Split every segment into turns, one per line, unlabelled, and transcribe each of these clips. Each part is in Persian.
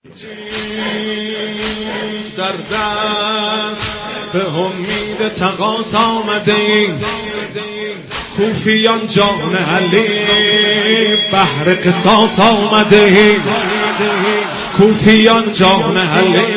در دست به امید تقاص آمده ایم، کوفیان جان علی بهر قصاص آمده ایم، کوفیان جان علی بهر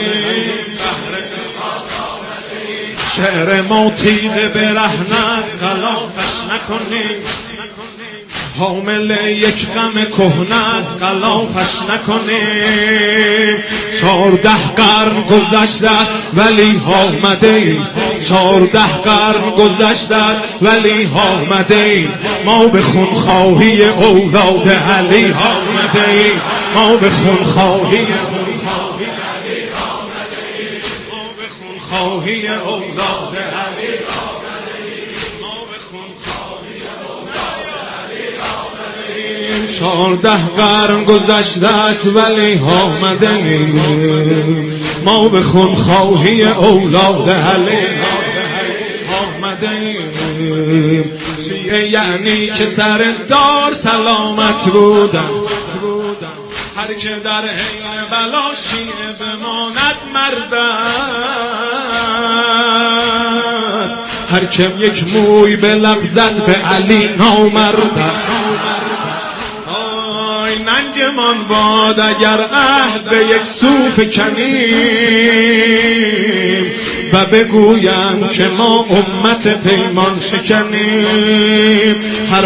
قصاص آمده ایم. شعر ما تیغ برهنه است غلافش نکنیم، حامل یک غم کهنه است غلافش نکنیم. 14 قرن گذشته ولی آمده، 14 قرن گذشته ولی آمده، ما به خونخواهی اولاد علی آمده، ما به خونخواهی اولاد علی 14 قرن گذشته است ولی آمده، ما به خونخواهی اولاد علی آمده. شیعه یعنی که سر دار سلامت بودن، هر که در حین بلا شیعه بماند مرد است، هر که یک موی بلغزد به علی نامرد است. ننگمان باد اگر عهد به یک سو فکنیم و بگویند که ما امت پیمان شکنیم. هر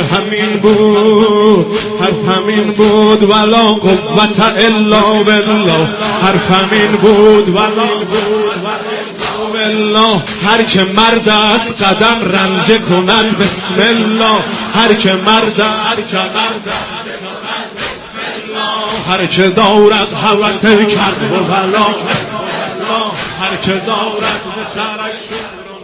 همین بود ولا قوت الا بالله، هر همین بود ولا بالله. هر که مرد است قدم رنجه کند بسم الله، هر که مرد است هر که دارد هوس کرد و بلا بسم الله، هر که دارد به سرش